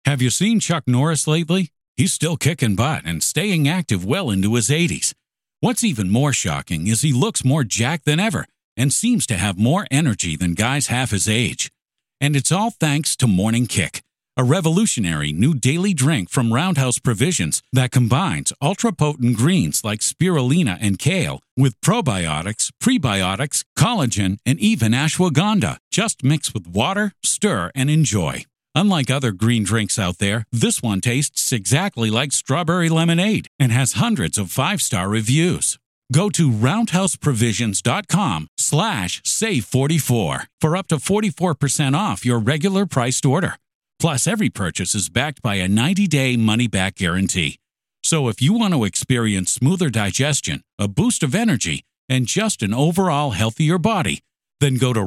Have you seen Chuck Norris lately? He's still kicking butt and staying active well into his 80s. What's even more shocking is he looks more jacked than ever and seems to have more energy than guys half his age. And it's all thanks to Morning Kick, a revolutionary new daily drink from Roundhouse Provisions that combines ultra-potent greens like spirulina and kale with probiotics, prebiotics, collagen, and even ashwagandha. Just mix with water, stir, and enjoy. Unlike other green drinks out there, this one tastes exactly like strawberry lemonade and has hundreds of 5-star reviews. Go to roundhouseprovisions.com/save44 for up to 44% off your regular priced order. Plus, every purchase is backed by a 90-day money-back guarantee. So if you want to experience smoother digestion, a boost of energy, and just an overall healthier body, then go to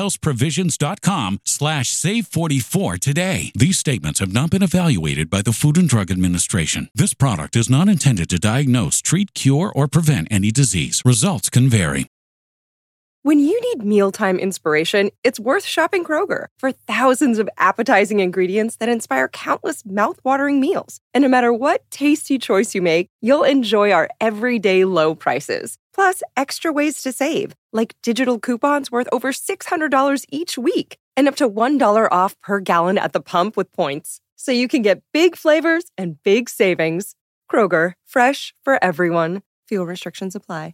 roundhouseprovisions.com/save44 today. These statements have not been evaluated by the Food and Drug Administration. This product is not intended to diagnose, treat, cure, or prevent any disease. Results can vary. When you need mealtime inspiration, it's worth shopping Kroger for thousands of appetizing ingredients that inspire countless mouth-watering meals. And no matter what tasty choice you make, you'll enjoy our everyday low prices. Plus, extra ways to save, like digital coupons worth over $600 each week and up to $1 off per gallon at the pump with points. So you can get big flavors and big savings. Kroger, fresh for everyone. Fuel restrictions apply.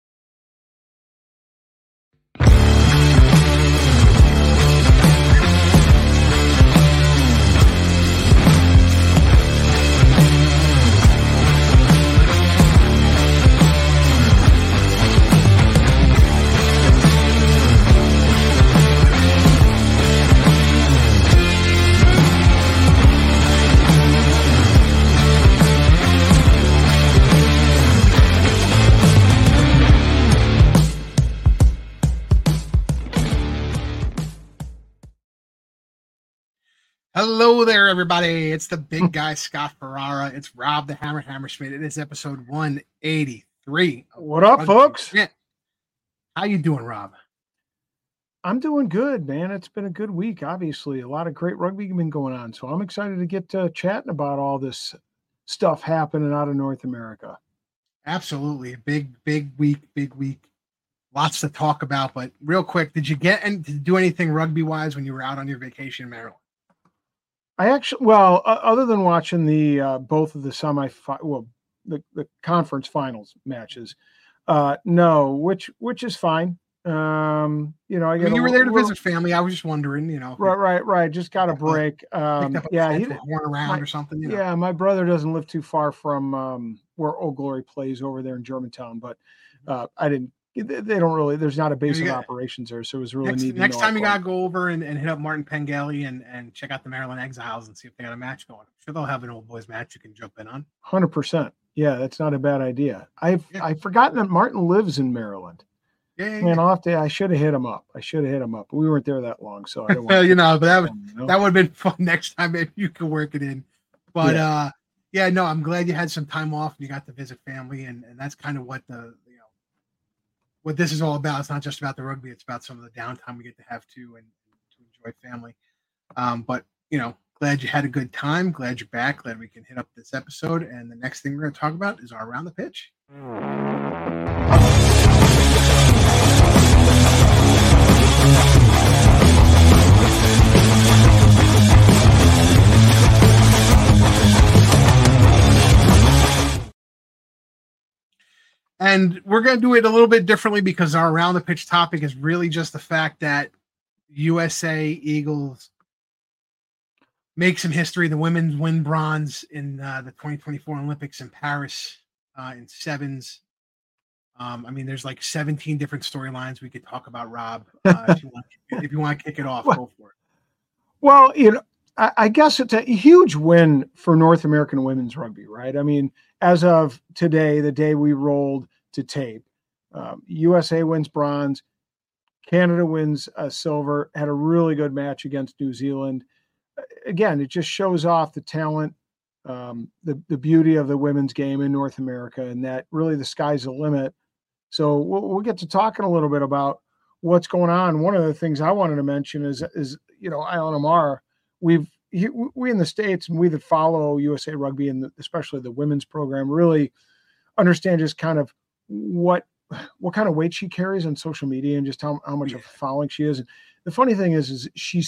Hello there, everybody. It's the big guy, Scott Ferrara. It's Rob the Hammer Hammerschmidt. It is episode 183. What up, folks? How you doing, Rob? I'm doing good, man. It's been a good week, obviously. A lot of great rugby been going on, so I'm excited to get chatting about all this stuff happening out of North America. Absolutely. Big week. Lots to talk about, but real quick, did you get to do anything rugby-wise when you were out on your vacation in Maryland? I actually, other than watching the both of the the conference finals matches, no, which is fine. You were there to visit family. I was just wondering, Right. Just got a break. He horn around or something. Yeah, my brother doesn't live too far from where Old Glory plays over there in Germantown, but I didn't. They don't really. There's not a base of operations there, so it was really neat. Next time you gotta go over and hit up Martin Pengelly and check out the Maryland Exiles and see if they got a match going. I'm sure they'll have an old boys match you can jump in on. 100%. Yeah, that's not a bad idea. I've forgotten that Martin lives in Maryland. Man, I should have hit him up. But we weren't there that long, so I don't want that would have been fun next time if you could work it in. But I'm glad you had some time off and you got to visit family, and that's kind of what what this is all about. It's not just about the rugby. It's about some of the downtime we get to have too and to enjoy family. But glad you had a good time. Glad you're back. Glad we can hit up this episode. And the next thing we're going to talk about is our Around the Pitch. And we're going to do it a little bit differently because our Around the Pitch topic is really just the fact that USA Eagles make some history. The women's win bronze in the 2024 Olympics in Paris in sevens. There's like 17 different storylines we could talk about, Rob. If you want to kick it off, go for it. Well, I guess it's a huge win for North American women's rugby, right? I mean, as of today, the day we rolled to tape, USA wins bronze, Canada wins silver, had a really good match against New Zealand. Again, it just shows off the talent, the beauty of the women's game in North America, and that really the sky's the limit. So we'll get to talking a little bit about what's going on. One of the things I wanted to mention is Island Amar. We've we in the States, and we that follow USA Rugby and especially the women's program, really understand just kind of what kind of weight she carries on social media and just how much of a following she is. And the funny thing is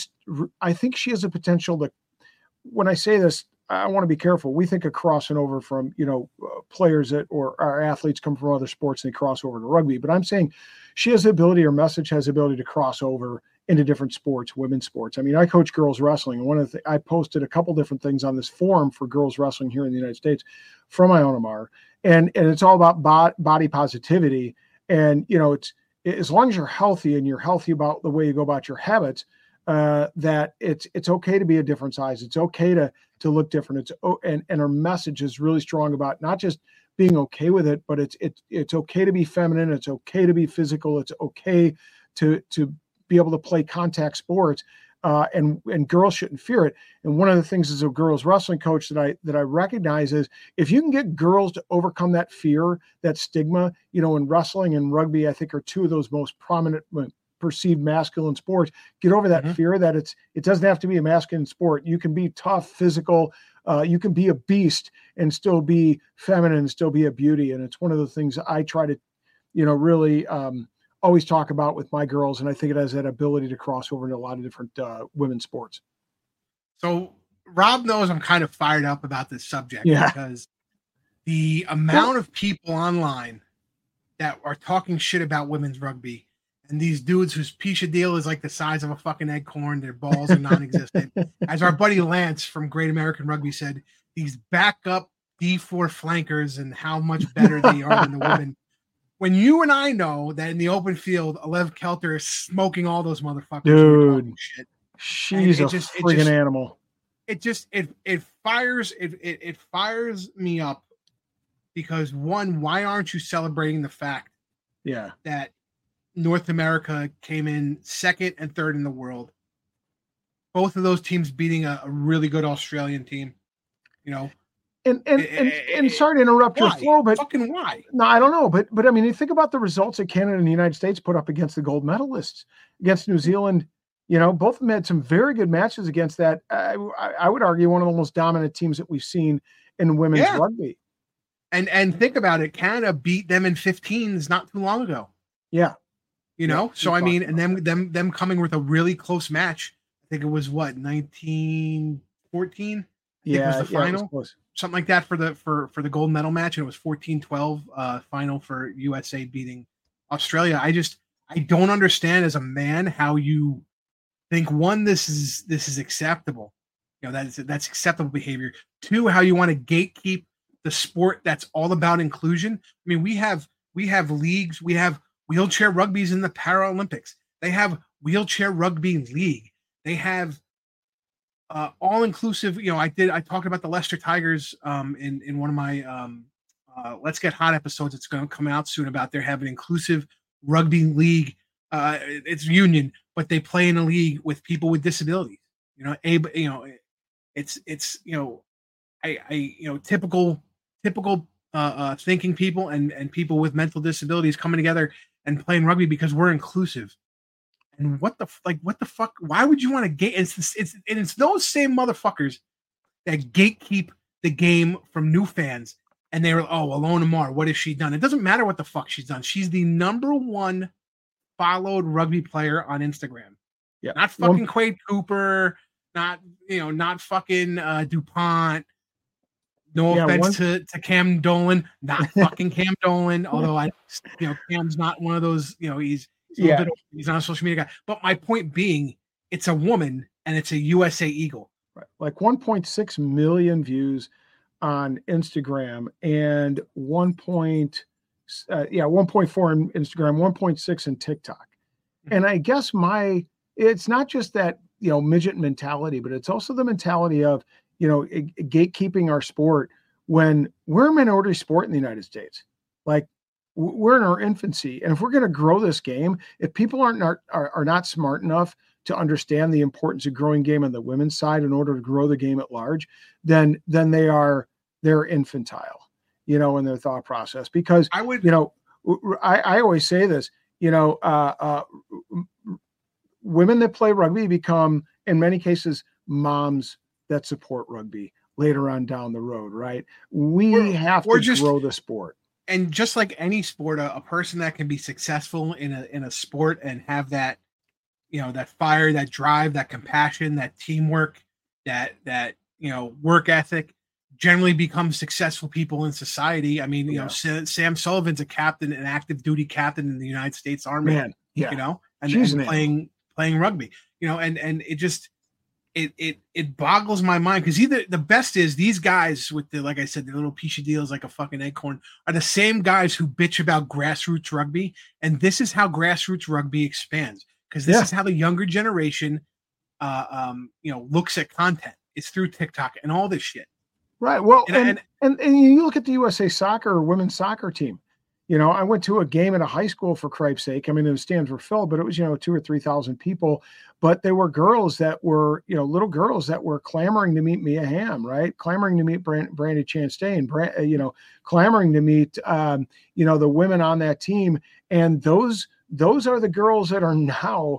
I think she has a potential to, when I say this, I want to be careful. We think of crossing over from, players or our athletes come from other sports and they cross over to rugby. But I'm saying she has the ability, her message has the ability to cross over into different sports, women's sports. I mean, I coach girls wrestling. And I posted a couple different things on this forum for girls wrestling here in the United States from Iona Mar. And it's all about body positivity. And, it's as long as you're healthy and you're healthy about the way you go about your habits, that it's okay to be a different size. It's okay to look different. And her message is really strong about not just being okay with it, but it's okay to be feminine. It's okay to be physical. It's okay to be able to play contact sports, and girls shouldn't fear it. And one of the things as a girls wrestling coach that I recognize is if you can get girls to overcome that fear, that stigma, in wrestling and rugby, I think are two of those most prominent perceived masculine sports. Get over that fear that it doesn't have to be a masculine sport. You can be tough, physical. You can be a beast and still be feminine and still be a beauty. And it's one of the things I try to, really always talk about with my girls. And I think it has that ability to cross over into a lot of different women's sports. So Rob knows I'm kind of fired up about this subject because the amount of people online that are talking shit about women's rugby and these dudes whose pisha deal is like the size of a fucking eggcorn, their balls are non-existent. As our buddy Lance from Great American Rugby said, these backup D4 flankers and how much better they are than the women. When you and I know that in the open field, Alev Kelter is smoking all those motherfuckers. Dude, shit. She's a friggin' animal. It fires me up because one, why aren't you celebrating the fact that North America came in second and third in the world? Both of those teams beating a really good Australian team, And sorry to interrupt your flow, but fucking why? No, I don't know, but I mean, you think about the results that Canada and the United States put up against the gold medalists, against New Zealand. Both of them had some very good matches against that. I would argue one of the most dominant teams that we've seen in women's rugby. And think about it, Canada beat them in 15s not too long ago. Yeah, So I mean, and them coming with a really close match. I think it was 1914. Yeah, was the final. Was something like that for the gold medal match, and it was 14-12 final for USA beating Australia. I don't understand as a man how you think, one, this is acceptable. That's acceptable behavior. Two, how you want to gatekeep the sport that's all about inclusion. I mean, we have leagues, we have wheelchair rugby's in the Paralympics. They have wheelchair rugby league. They have all inclusive. I talked about the Leicester Tigers in one of my Let's Get Hot episodes. It's going to come out soon about they have an inclusive rugby league. It's union, but they play in a league with people with disabilities. It's typical thinking people and people with mental disabilities coming together and playing rugby because we're inclusive. And what the fuck? Why would you want to gate? It's those same motherfuckers that gatekeep the game from new fans. And they were, Alona Mar, what has she done? It doesn't matter what the fuck she's done. She's the number one followed rugby player on Instagram. Yeah, not fucking Quade Cooper, not fucking DuPont. No offense to Cam Dolan, not fucking Cam Dolan. Although Cam's not one of those. He's not a social media guy. But my point being, it's a woman and it's a USA Eagle. Right, like 1.6 million views on Instagram and 1.4 in Instagram, 1.6 in TikTok. And I guess it's not just that, midget mentality, but it's also the mentality of, gatekeeping our sport when we're a minority sport in the United States. Like, we're in our infancy. And if we're going to grow this game, if people are not smart enough to understand the importance of growing game on the women's side in order to grow the game at large, then they're infantile, in their thought process. Because I always say this, women that play rugby become, in many cases, moms that support rugby later on down the road, right? We have to grow the sport. And just like any sport, a person that can be successful in a sport and have that, that fire, that drive, that compassion, that teamwork, that work ethic, generally become successful people in society. I mean, Sam Sullivan's a captain, an active duty captain in the United States Army. Man, yeah. And playing rugby, and it just it boggles my mind, because either the best is these guys with the, like I said, the little piece of deals like a fucking acorn are the same guys who bitch about grassroots rugby, and this is how grassroots rugby expands, because this is how the younger generation looks at content. It's through TikTok and all this shit. Right. Well, and you look at the USA soccer or women's soccer team. I went to a game at a high school, for cripe's sake. I mean, the stands were filled, but it was, 2,000 or 3,000 people. But there were girls that were, little girls that were clamoring to meet Mia Hamm, right? Clamoring to meet Brandy Chastain, clamoring to meet, the women on that team. And those are the girls that are now,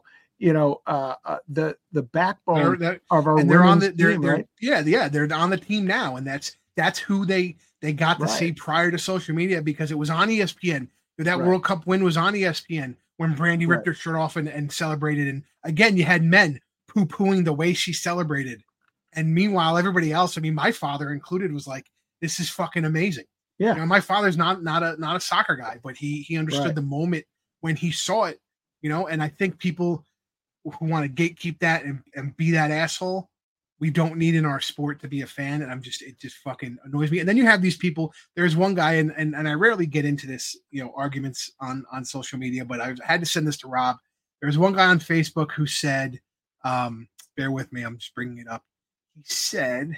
the backbone of our women's team, right? Yeah, they're on the team now, and that's who they got to see prior to social media, because it was on ESPN. That World Cup win was on ESPN when Brandy ripped her shirt off and celebrated. And again, you had men poo-pooing the way she celebrated. And meanwhile, everybody else, I mean, my father included, was like, this is fucking amazing. Yeah. My father's not a soccer guy, but he understood the moment when he saw it, and I think people who want to gatekeep that and be that asshole, we don't need in our sport to be a fan. And it just fucking annoys me. And then you have these people. There's one guy, and I rarely get into this, arguments on social media, but I had to send this to Rob. There's one guy on Facebook who said, bear with me, I'm just bringing it up. He said,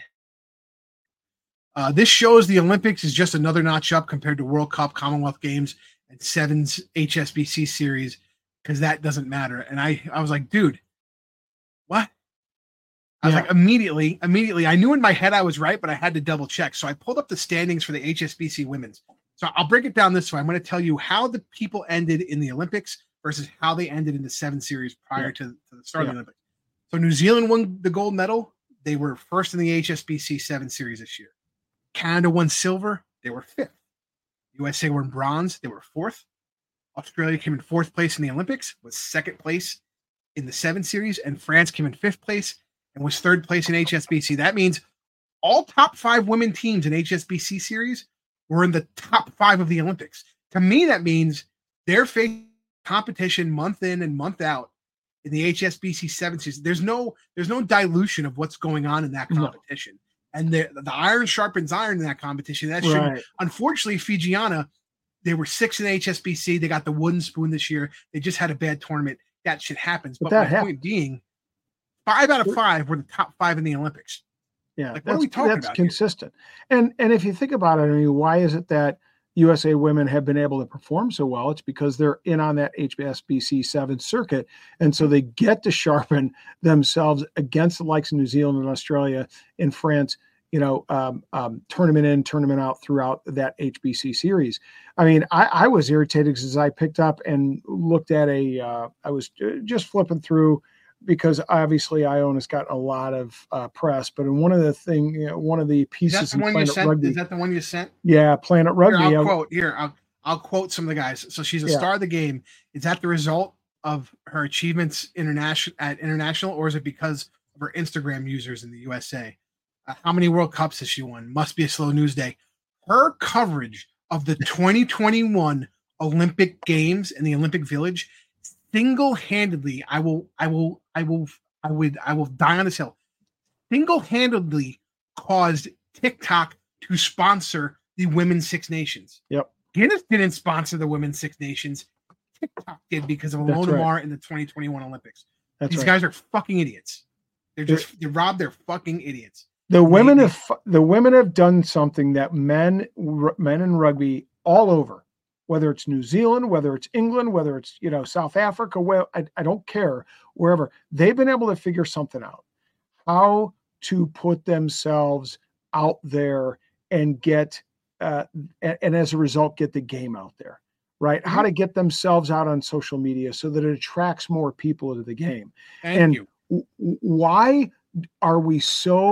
this shows the Olympics is just another notch up compared to World Cup, Commonwealth Games, and Sevens HSBC series, because that doesn't matter. And I was like, dude, what? I was like, immediately, I knew in my head I was right, but I had to double check. So I pulled up the standings for the HSBC women's. So I'll break it down this way. I'm going to tell you how the people ended in the Olympics versus how they ended in the 7 series prior to the start of the Olympics. So New Zealand won the gold medal. They were first in the HSBC 7 series this year. Canada won silver. They were 5th. USA were in bronze. They were 4th. Australia came in 4th place in the Olympics, was 2nd place in the 7 series, and France came in 5th place and was 3rd place in HSBC. That means all top 5 women teams in HSBC series were in the top 5 of the Olympics. To me, that means they're facing competition month in and month out in the HSBC 7 series. There's no dilution of what's going on in that competition. No. And the iron sharpens iron in that competition. That should, unfortunately, Fijiana, they were 6th in HSBC. They got the wooden spoon this year. They just had a bad tournament. That shit happens. But my point being, 5 out of 5 were the top 5 in the Olympics. Yeah, like, what are we talking about? That's consistent. Here? And if you think about it, I mean, why is it that USA women have been able to perform so well? It's because they're in on that HSBC 7 circuit, and so they get to sharpen themselves against the likes of New Zealand and Australia and France. Tournament in, tournament out throughout that HBC series. I mean, I was irritated because I picked up and looked at I was just flipping through, because obviously Iona's got a lot of press, but in one of the pieces in Planet Rugby. Is that the one you sent? Yeah, Planet Rugby. I'll quote some of the guys. So she's a star of the game. Is that the result of her achievements international, or is it because of her Instagram users in the USA? How many World Cups has she won? Must be a slow news day. Her coverage of the 2021 Olympic Games in the Olympic Village, single-handedly, I will die on this hill. Single-handedly caused TikTok to sponsor the Women's Six Nations. Yep. Guinness didn't sponsor the Women's Six Nations. TikTok did, because of Ilona Maher in the 2021 Olympics. These guys are fucking idiots. They're Rob. They're fucking idiots. The women have done something that men in rugby all over, whether it's New Zealand, whether it's England, whether it's South Africa, I don't care, wherever, they've been able to figure something out, how to put themselves out there and get and as a result get the game out there, right? Mm-hmm. How to get themselves out on social media so that it attracts more people to the game. Thank you. Why are we so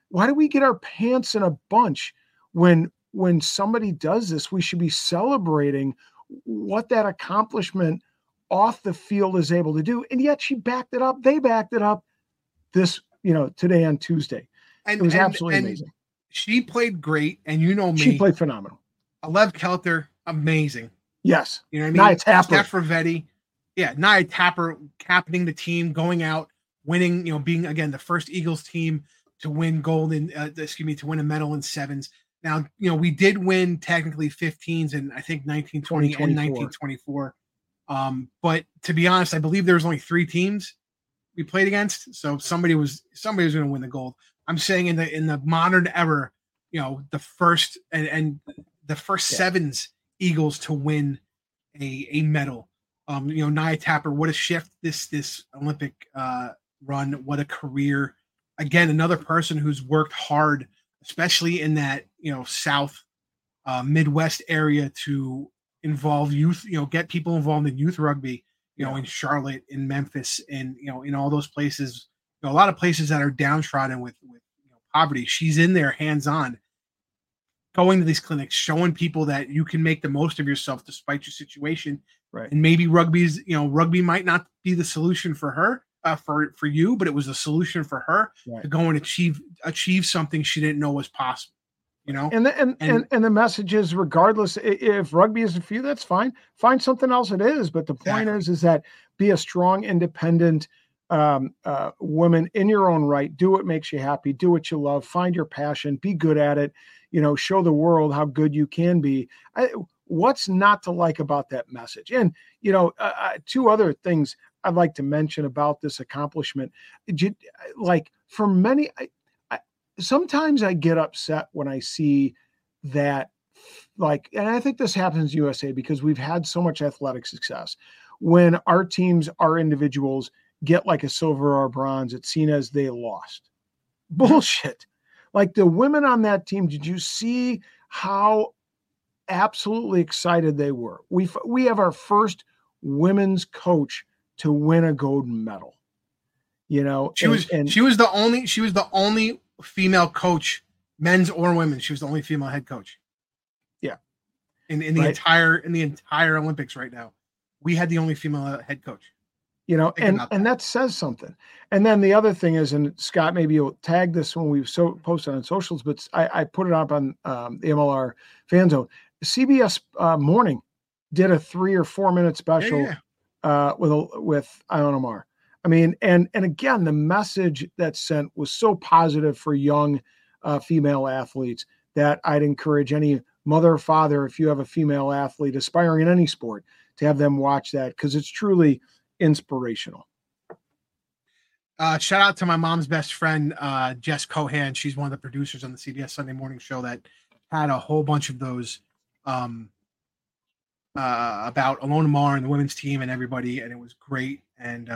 why do we get our pants in a bunch when somebody does this? We should be celebrating what that accomplishment off the field is able to do. And yet she backed it up. They backed it up this, today on Tuesday. And it was absolutely amazing. She played great. And you know me. She played phenomenal. Alev Kelter, amazing. Yes. You know what I mean? Nia Tapper. Steph Ravetti. Yeah, Nia Tapper captaining the team, going out, winning, being, again, the first Eagles team to win to win a medal in sevens. Now, we did win technically 15s in, I think, 1920 and 1924. But to be honest, I believe there was only 3 teams we played against. So somebody was going to win the gold. I'm saying in the modern era, the first and the first sevens Eagles to win a medal. Nia Tapper, what a shift this Olympic run, what a career. Again, another person who's worked hard, especially in that, South Midwest area, to involve youth, get people involved in youth rugby, in Charlotte, in Memphis, and, in all those places, a lot of places that are downtrodden with poverty. She's in there hands-on, going to these clinics, showing people that you can make the most of yourself despite your situation. Right. And maybe rugby might not be the solution for her, for you, but it was a solution for her to go and achieve something she didn't know was possible. And the message is, regardless, if rugby isn't for you, that's fine. Find something else it is. But the point is that be a strong, independent woman in your own right. Do what makes you happy. Do what you love. Find your passion. Be good at it. Show the world how good you can be. What's not to like about that message? And, 2 other things I'd like to mention about this accomplishment. Like, for many, sometimes I get upset when I see that, and I think this happens in USA because we've had so much athletic success. When our teams, our individuals get like a silver or a bronze, it's seen as they lost. Bullshit. Like, the women on that team, did you see how absolutely excited they were? We have our first women's coach to win a gold medal. She was the only female coach, men's or women's. She was the only female head coach. Yeah. In the entire Olympics right now, we had the only female head coach. And that says something. And then the other thing is, and Scott, maybe you'll tag this when we post it on socials, but I put it up on the MLR Fan Zone. CBS Morning did a 3 or 4 minute special with Ilona Maher. I mean, and again, the message that's sent was so positive for young female athletes that I'd encourage any mother or father, if you have a female athlete aspiring in any sport, to have them watch that, because it's truly inspirational. Shout out to my mom's best friend, Jess Cohan. She's one of the producers on the CBS Sunday Morning Show that had a whole bunch of those about Ilona Maher and the women's team and everybody, and it was great. And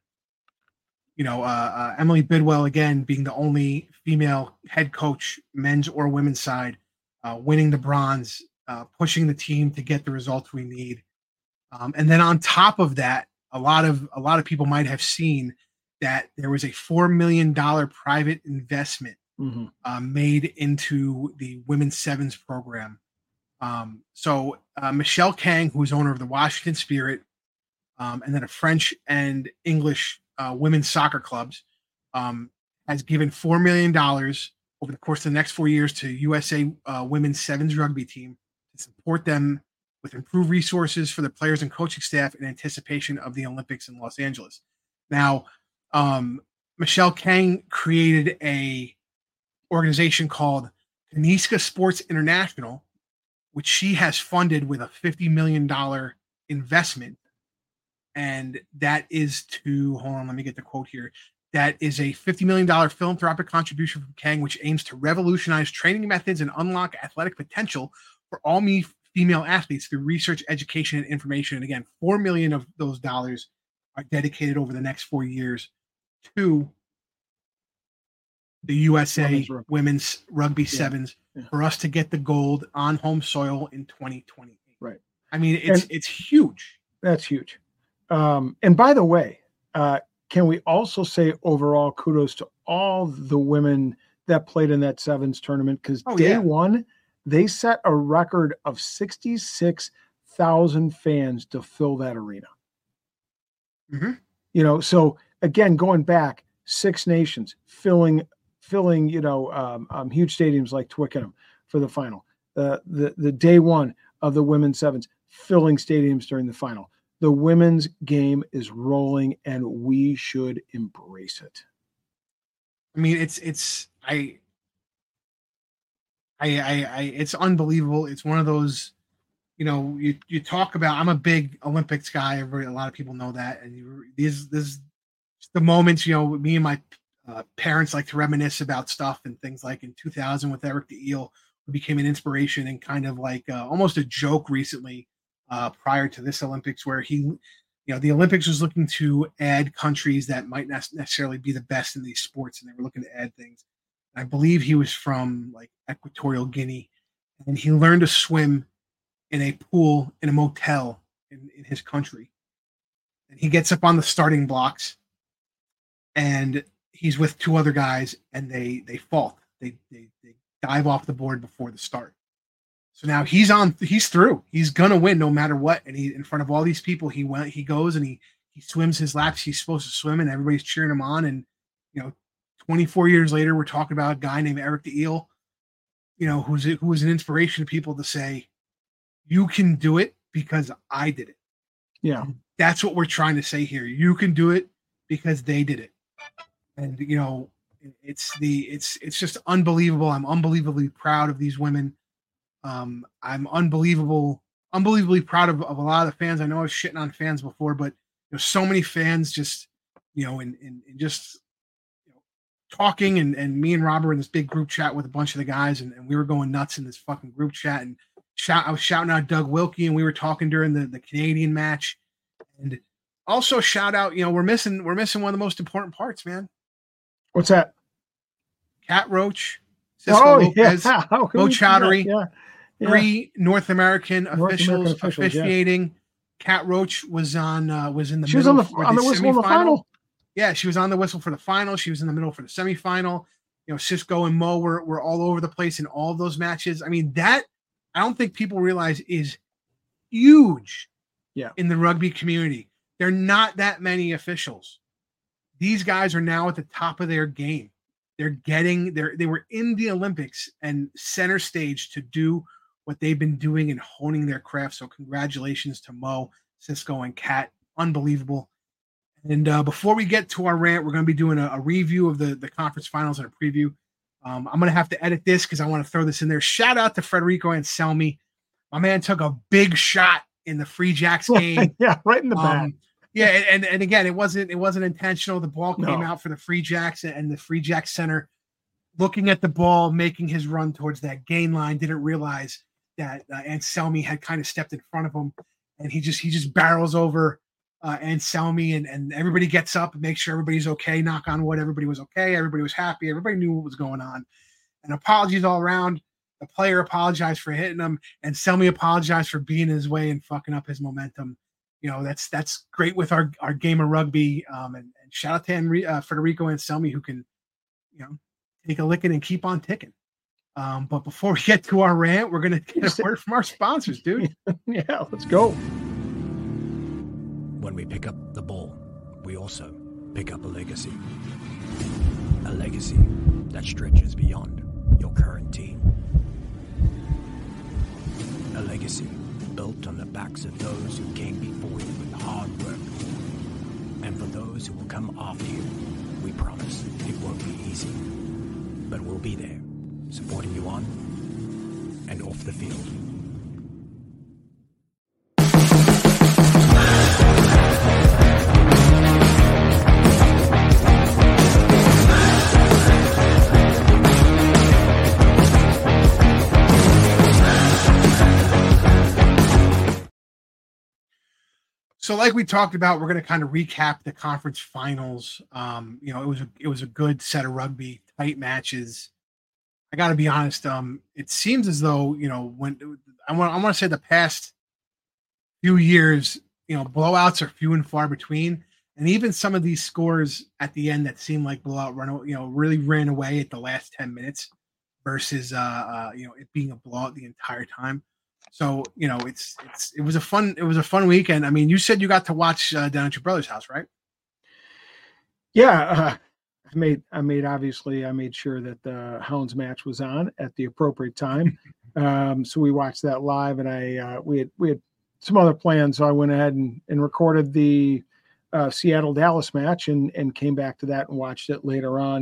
Emily Bidwell, again, being the only female head coach, men's or women's side, winning the bronze, pushing the team to get the results we need. And then on top of that, a lot of people might have seen that there was a $4 million private investment made into the women's sevens program. So Michelle Kang, who is owner of the Washington Spirit, and then a French and English women's soccer clubs, has given $4 million over the course of the next 4 years to USA women's sevens rugby team to support them with improved resources for the players and coaching staff in anticipation of the Olympics in Los Angeles. Now, Michelle Kang created a organization called Kaniska Sports International, which she has funded with a $50 million investment. And that is hold on, let me get the quote here. That is a $50 million philanthropic contribution from Kang, which aims to revolutionize training methods and unlock athletic potential for all female athletes through research, education, and information. And again, $4 million of those dollars are dedicated over the next 4 years to the USA women's rugby sevens for us to get the gold on home soil in 2028. Right. I mean, it's huge. That's huge. And by the way, can we also say overall kudos to all the women that played in that sevens tournament because day one, they set a record of 66,000 fans to fill that arena. Mm-hmm. You know, so again, going back, Six Nations filling, huge stadiums like Twickenham for the final. The day one of the women's sevens filling stadiums during the final. The women's game is rolling, and we should embrace it. I mean, it's unbelievable. It's one of those, you talk about. I'm a big Olympics guy. A lot of people know that, and this the moments. Me and my parents like to reminisce about stuff and things like in 2000 with Eric the Eel, who became an inspiration and kind of like almost a joke recently. Prior to this Olympics, where the Olympics was looking to add countries that might not necessarily be the best in these sports, and they were looking to add things. I believe he was from like Equatorial Guinea, and he learned to swim in a pool in a motel in his country. And he gets up on the starting blocks, and he's with two other guys, and they fall. They dive off the board before the start. So now he's through. He's gonna win no matter what. And he, in front of all these people, he goes and he swims his laps he's supposed to swim, and everybody's cheering him on. And 24 years later, we're talking about a guy named Eric the Eel, who was an inspiration to people to say, you can do it because I did it. Yeah. And that's what we're trying to say here. You can do it because they did it. And it's just unbelievable. I'm unbelievably proud of these women. I'm unbelievably proud of a lot of the fans. I know I was shitting on fans before, but so many fans just, and just talking, and me and Rob were in this big group chat with a bunch of the guys, and we were going nuts in this fucking group chat, and I was shouting out Doug Wilkie, and we were talking during the Canadian match, and also shout out, we're missing one of the most important parts, man. What's that? Kat Roach, Cisco Lopez, Mo Chowdhury. Yeah. Three North American officials officiating. Kat Roach was in the middle. She was on the whistle in the final. Yeah, she was on the whistle for the final. She was in the middle for the semifinal. Cisco and Mo were all over the place in all of those matches. I mean, that I don't think people realize is huge. Yeah. In the rugby community, there are not that many officials. These guys are now at the top of their game. They were in the Olympics and center stage to do what they've been doing and honing their craft. So congratulations to Mo, Cisco, and Kat. Unbelievable. And before we get to our rant, we're going to be doing a review of the conference finals and a preview. I'm going to have to edit this because I want to throw this in there. Shout out to Federico Anselmi. My man took a big shot in the Free Jacks game. Yeah, right in the back. Yeah, and again, it wasn't intentional. The ball came out for the Free Jacks, and the Free Jacks center, looking at the ball, making his run towards that gain line, didn't realize that Anselmi had kind of stepped in front of him, and he just barrels over Anselmi, and everybody gets up and makes sure everybody's okay. Knock on wood, everybody was okay. Everybody was happy. Everybody knew what was going on. And apologies all around. The player apologized for hitting him, and Anselmi apologized for being in his way and fucking up his momentum. That's great with our game of rugby. And shout out to Federico Anselmi, who can, take a licking and keep on ticking. But before we get to our rant, we're going to get a word from our sponsors, dude. Yeah, let's go. When we pick up the ball, we also pick up a legacy. A legacy that stretches beyond your current team. A legacy built on the backs of those who came before you with hard work. And for those who will come after you, we promise it won't be easy. But we'll be there, supporting you on and off the field. So like we talked about, we're going to kind of recap the conference finals. It was a good set of rugby, tight matches. I got to be honest. It seems as though, when I want to say the past few years, blowouts are few and far between. And even some of these scores at the end that seemed like blowout run, really ran away at the last 10 minutes versus it being a blowout the entire time. So, it was a fun weekend. I mean, you said you got to watch down at your brother's house, right? Yeah. I made sure that the Hounds match was on at the appropriate time. So we watched that live, and we had some other plans. So I went ahead and recorded the Seattle Dallas match and came back to that and watched it later on.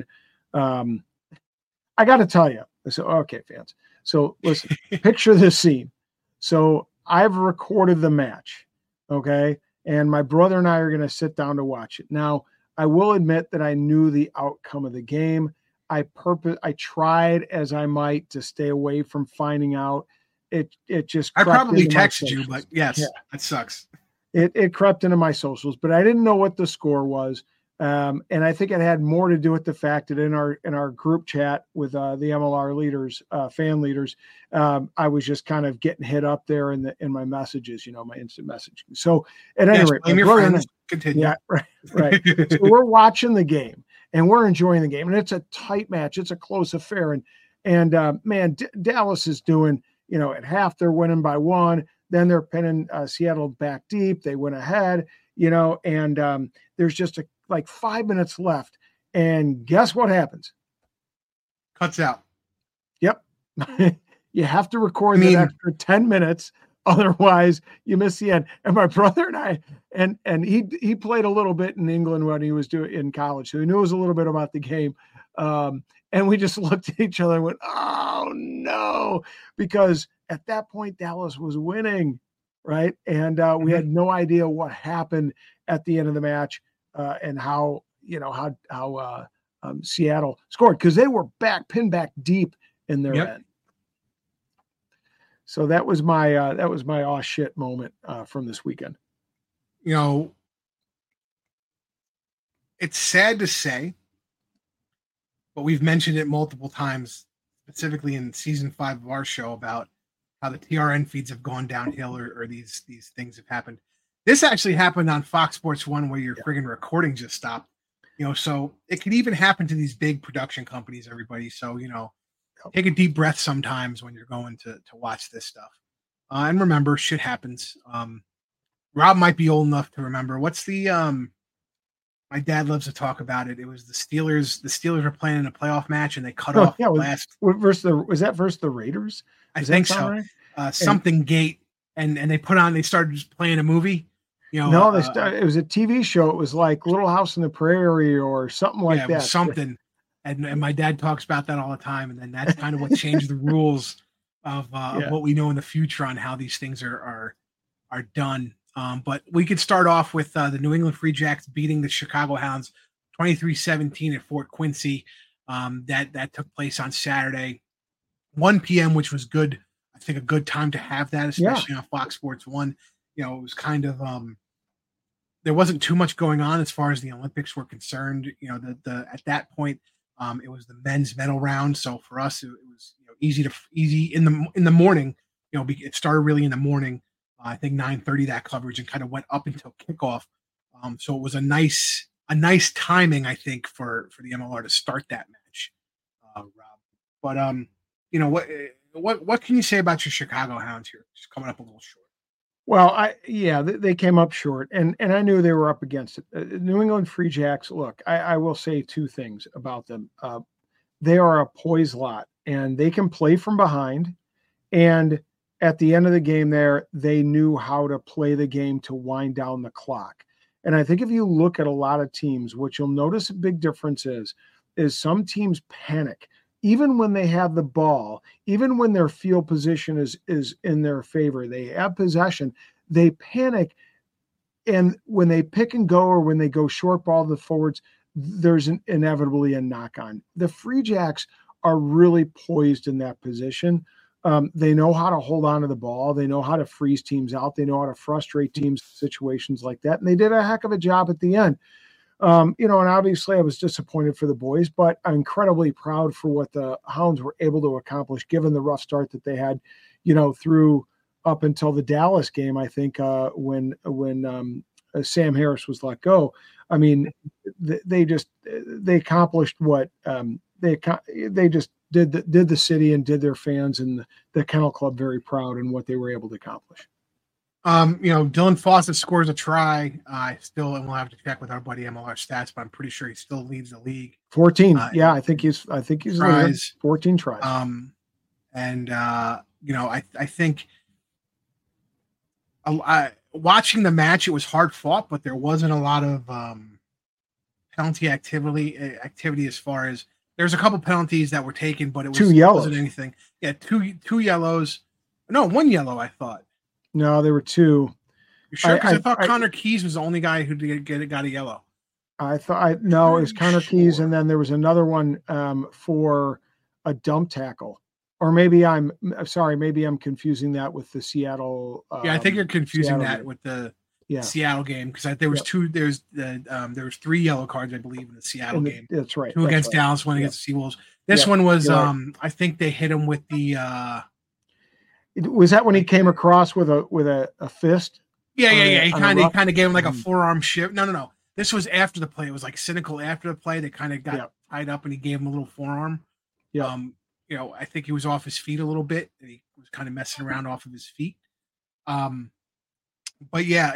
I got to tell you, okay, fans. So listen, picture this scene. So I've recorded the match. Okay. And my brother and I are going to sit down to watch it. Now, I will admit that I knew the outcome of the game. I tried as I might to stay away from finding out. It just I probably texted you, but yes, yeah. That sucks. It crept into my socials, but I didn't know what the score was. And I think it had more to do with the fact that in our group chat with the MLR leaders, fan leaders, I was just kind of getting hit up there in my messages, my instant messaging. So at any rate, your friends. Continue. Yeah, right. So we're watching the game and we're enjoying the game, and it's a tight match. It's a close affair, and man, Dallas is doing. At half they're winning by 1. Then they're pinning Seattle back deep. They went ahead. And there's just like 5 minutes left. And guess what happens? Cuts out. Yep. You have to record that extra 10 minutes. Otherwise you miss the end. And my brother and I, and he played a little bit in England when he was doing in college. So he knew a little bit about the game. And we just looked at each other and went, oh no, because at that point Dallas was winning. Right. And we had no idea what happened at the end of the match and how Seattle scored, because they were pinned back deep in their end. So that was my aw shit moment from this weekend. It's sad to say, but we've mentioned it multiple times, specifically in season 5 of our show, about how the TRN feeds have gone downhill or these things have happened. This actually happened on Fox Sports 1 where your friggin' recording just stopped. So it could even happen to these big production companies, everybody. So, take a deep breath sometimes when you're going to watch this stuff. And remember, shit happens. Rob might be old enough to remember. What's the my dad loves to talk about it. It was the Steelers. The Steelers were playing in a playoff match and they cut off last. Was that versus the Raiders? I think so. Right? Something Gate, and they started just playing a movie. It was a TV show. It was like Little House on the Prairie or something like that. Something. And my dad talks about that all the time. And then that's kind of what changed the rules of what we know in the future on how these things are done. But we could start off with the New England Free Jacks beating the Chicago Hounds 23-17 at Fort Quincy. That took place on Saturday, 1 p.m., which was good. I think a good time to have that, especially on Fox Sports 1. It was kind of there wasn't too much going on as far as the Olympics were concerned. At that point, it was the men's medal round. So for us, it was easy in the morning. It started really in the morning. I think 9:30 that coverage, and kind of went up until kickoff. So it was a nice timing, I think, for the MLR to start that match, Rob. But what can you say about your Chicago Hounds here? Just coming up a little short. Well, they came up short, and I knew they were up against it. New England Free Jacks, look, I will say 2 things about them. They are a poised lot, and they can play from behind. And at the end of the game there, they knew how to play the game to wind down the clock. And I think if you look at a lot of teams, what you'll notice a big difference is some teams panic. Even when they have the ball, even when their field position is in their favor, they have possession, they panic. And when they pick and go, or when they go short ball to the forwards, there's inevitably a knock on. The Free Jacks are really poised in that position. They know how to hold on to the ball. They know how to freeze teams out. They know how to frustrate teams in situations like that. And they did a heck of a job at the end. And obviously I was disappointed for the boys, but I'm incredibly proud for what the Hounds were able to accomplish, given the rough start that they had, through up until the Dallas game. I think when Sam Harris was let go. I mean, they accomplished what they just did the city and did their fans and the Kennel Club very proud in what they were able to accomplish. Dylan Fawcett scores a try. I still will have to check with our buddy MLR Stats, but I'm pretty sure he still leads the league. 14. I think he's tries. 14 tries. I think watching the match, it was hard fought, but there wasn't a lot of penalty activity as far as there's a couple penalties that were taken, but it wasn't anything. Yeah, two yellows. No, one yellow, I thought. No, there were two. You sure? Because I thought Connor Keys was the only guy who got a yellow. It was Connor Keys, and then there was another one for a dump tackle. Or maybe I'm confusing that with the Seattle. I think you're confusing that with the Seattle game because there was two. There was 3 yellow cards, I believe, in the Seattle game. That's right. 2 against Dallas, 1 against the Seawolves. This one was I think they hit him with the. Was that when he came across with a fist? Yeah. He kind of gave him like a forearm shift. No. This was after the play. It was like cynical after the play. They kind of got tied up and he gave him a little forearm. Yeah. I think he was off his feet a little bit. He was kind of messing around off of his feet. But yeah,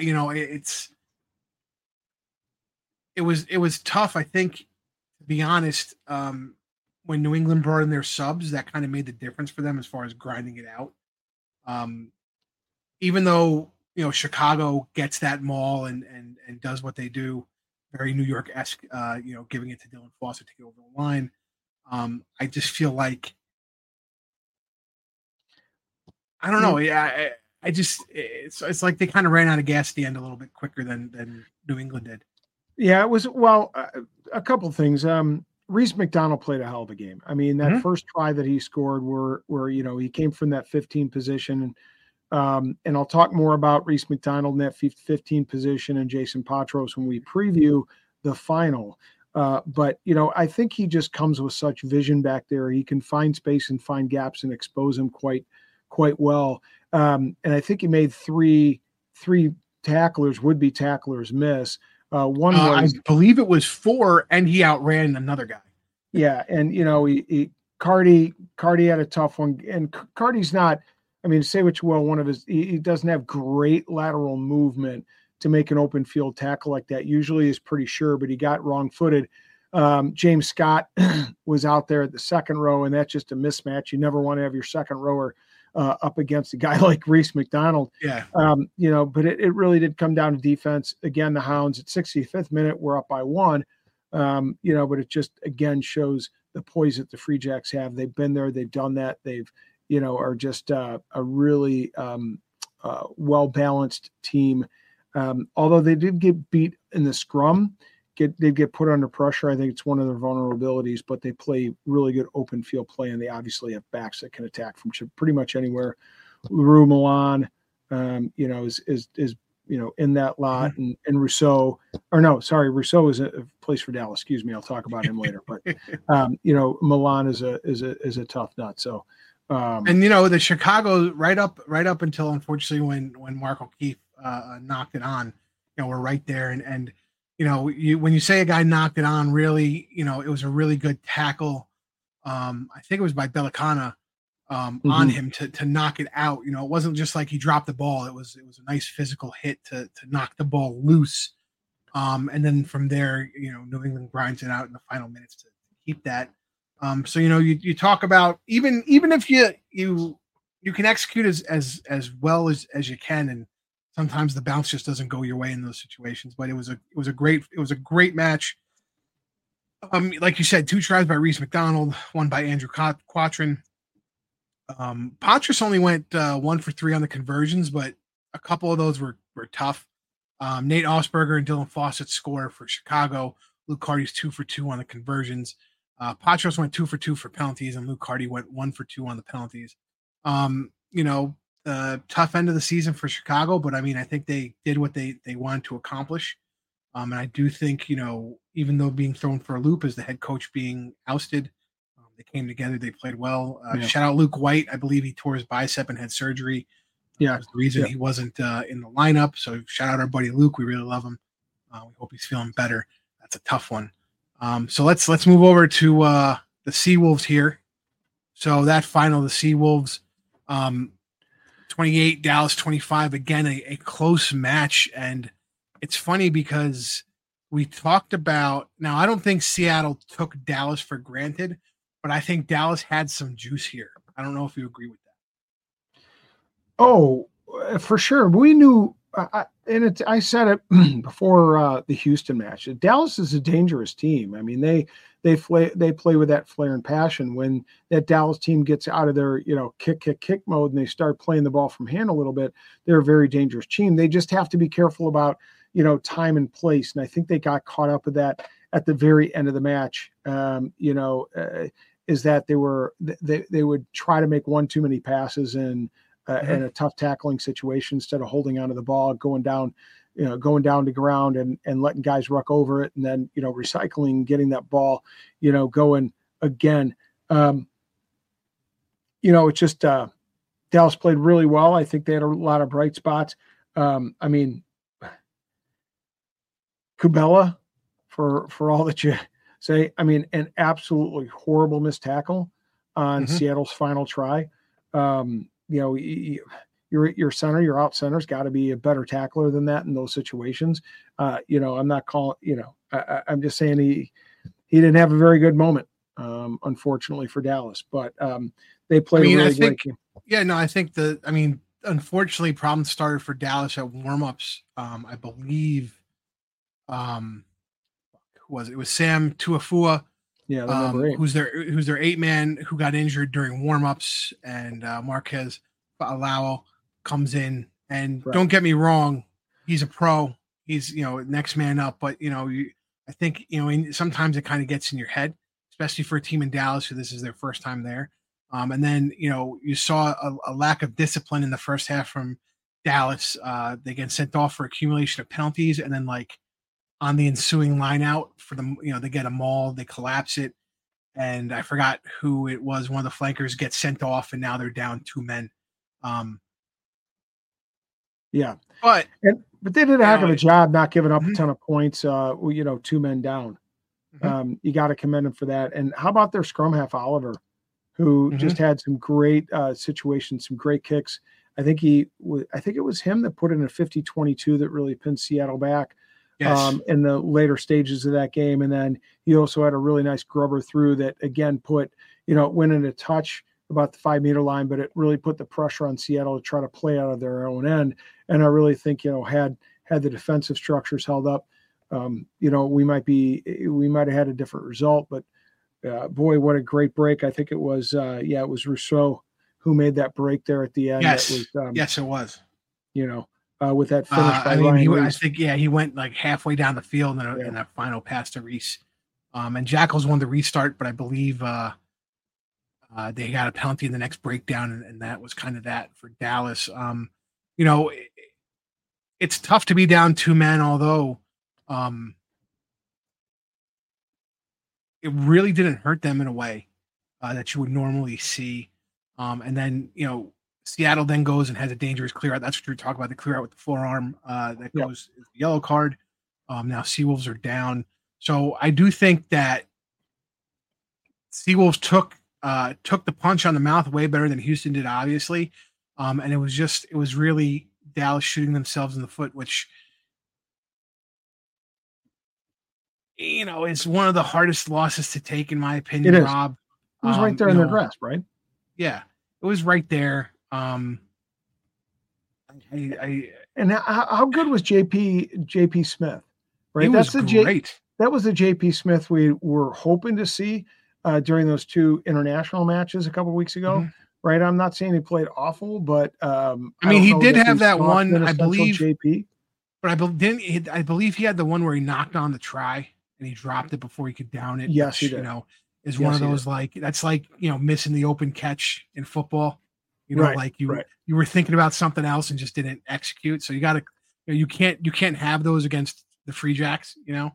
it was tough. I think, to be honest, when New England brought in their subs, that kind of made the difference for them as far as grinding it out. Even though Chicago gets that maul and does what they do, very New York-esque, giving it to Dylan Fawcett to get over the line. I just feel like I don't know. Yeah, it's like they kind of ran out of gas at the end a little bit quicker than New England did. Yeah, it was a couple things. Reese McDonald played a hell of a game. I mean, that first try that he scored where he came from that 15 position. And I'll talk more about Reese McDonald in that 15 position and Jason Patros when we preview the final. But I think he just comes with such vision back there. He can find space and find gaps and expose them quite well. And I think he made three would-be tacklers miss. One was, I believe it was 4, and he outran another guy. Yeah, and Cardi had a tough one, and Cardi's not. I mean, say what you will, he doesn't have great lateral movement to make an open field tackle like that. Usually is pretty sure, but he got wrong-footed. James Scott was out there at the second row, and that's just a mismatch. You never want to have your second rower up against a guy like Reese McDonald. Yeah. But it really did come down to defense. Again, the Hounds at 65th minute were up by 1. But it just again shows the poise that the Free Jacks have. They've been there, they've done that. They've, are just a really well-balanced team. Although they did get beat in the scrum, they get put under pressure. I think it's one of their vulnerabilities, but they play really good open field play, and they obviously have backs that can attack from pretty much anywhere. Leroux Milan, is in that lot, and Rousseau is a place for Dallas. Excuse me, I'll talk about him later. But Milan is a tough nut. So, and the Chicago right up until unfortunately when Mark O'Keefe knocked it on, we're right there, and when you say a guy knocked it on, really, it was a really good tackle. I think it was by Bellicana on him to knock it out. It wasn't just like he dropped the ball. It was a nice physical hit to knock the ball loose. And then from there, New England grinds it out in the final minutes to keep that. So you talk about even if you can execute as well as you can, and sometimes the bounce just doesn't go your way in those situations. But it was a great match. Like you said, 2 tries by Reese McDonald, 1 by Andrew Quattrin. Patras only went 1 for 3 on the conversions, but a couple of those were tough. Nate Osberger and Dylan Fawcett score for Chicago. Luke Carty's 2 for 2 on the conversions. Patras went 2 for 2 for penalties, and Luke Carty went 1 for 2 on the penalties. Tough end of the season for Chicago, but I mean, I think they did what they wanted to accomplish. And I do think, even though being thrown for a loop as the head coach being ousted, they came together, they played well. Shout out Luke White. I believe he tore his bicep and had surgery. Yeah. That was the reason he wasn't in the lineup. So shout out our buddy Luke. We really love him. We hope he's feeling better. That's a tough one. So let's move over to the Seawolves here. So that final, the Seawolves, 28, Dallas 25. Again, a close match. And it's funny because we talked about, now I don't think Seattle took Dallas for granted, but I think Dallas had some juice here. I don't know if you agree with that. Oh, for sure. We knew, I said it before the Houston match. Dallas is a dangerous team. I mean, they play with that flair and passion. When that Dallas team gets out of their kick mode and they start playing the ball from hand a little bit, they're a very dangerous team. They just have to be careful about time and place. And I think they got caught up with that at the very end of the match. Is that they would try to make one too many passes in a tough tackling situation instead of holding onto the ball, going down to ground and letting guys ruck over it, and then recycling, getting that ball going again. It's just Dallas played really well. I think they had a lot of bright spots. I mean, Kubela, for all that you say, I mean, an absolutely horrible missed tackle on Seattle's final try. Your center, your out center's got to be a better tackler than that in those situations. I'm not calling, I'm just saying he didn't have a very good moment, unfortunately for Dallas, but they played a really great game. Yeah, no, I think unfortunately problems started for Dallas at warmups. I believe, it was Sam Tuafua, who's their 8-man who got injured during warmups, and Marquez Alao comes in, and don't get me wrong, he's a pro, he's next man up, but I think sometimes it kind of gets in your head, especially for a team in Dallas who this is their first time there. And then you saw a lack of discipline in the first half from Dallas. They get sent off for accumulation of penalties, and then on the ensuing line out for them, they get a maul, they collapse it, and I forgot who it was. One of the flankers gets sent off, and now they're down 2 men. But they did a heck of a job not giving up a ton of points. 2 men down. You got to commend them for that. And how about their scrum half Oliver, who just had some great situations, some great kicks. I think it was him that put in a 50-22 that really pinned Seattle back. Yes. In the later stages of that game. And then he also had a really nice grubber through that again put, went in a touch about the 5-meter line, but it really put the pressure on Seattle to try to play out of their own end. And I really think, had the defensive structures held up, we might have had a different result, but boy, what a great break. I think it was Rousseau who made that break there at the end. Yes. Yes, it was, with that finish by Ryan. He went halfway down the field in that final pass to Reese. And Jackals won the restart, but I believe they got a penalty in the next breakdown, and that was kind of that for Dallas. It's tough to be down 2 men, although it really didn't hurt them in a way that you would normally see. And then, Seattle then goes and has a dangerous clear out. That's what you're talking about, the clear out with the forearm that goes the yellow card. Now Seawolves are down. So I do think that Seawolves took the punch on the mouth way better than Houston did, obviously. And it was really Dallas shooting themselves in the foot, which, is one of the hardest losses to take, in my opinion, Rob. It was right there in their grasp, right? Yeah, it was right there. And how good was JP Smith? Right, he was great. That was the JP Smith we were hoping to see during those 2 international matches a couple of weeks ago. Right, I'm not saying he played awful, but he did have that one, I believe. JP, but I believe he had the one where he knocked on the try and he dropped it before he could down it. Yes, which, he did. Is one of those that's missing the open catch in football. You were thinking about something else and just didn't execute. So you got to, you can't have those against the Free Jacks. And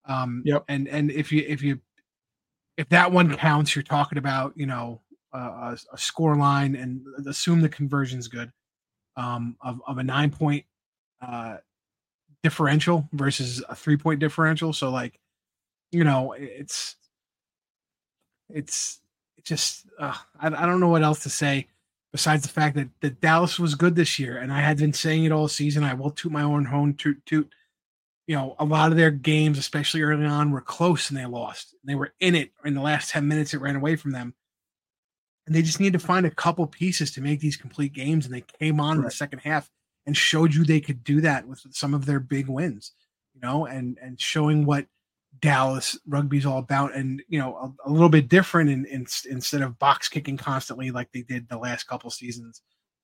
if that one counts, you're talking about a score line, and assume the conversion's good. of a 9-point differential versus a 3-point differential. So like, it's just I don't know what else to say besides the fact that Dallas was good this year, and I had been saying it all season. I will toot my own horn. Toot. A lot of their games, especially early on, were close and they lost. They were in it in the last 10 minutes. It ran away from them. And they just need to find a couple pieces to make these complete games. And they came on in the second half and showed you they could do that with some of their big wins, and showing what Dallas rugby is all about. And, a little bit different instead of box kicking constantly like they did the last couple seasons.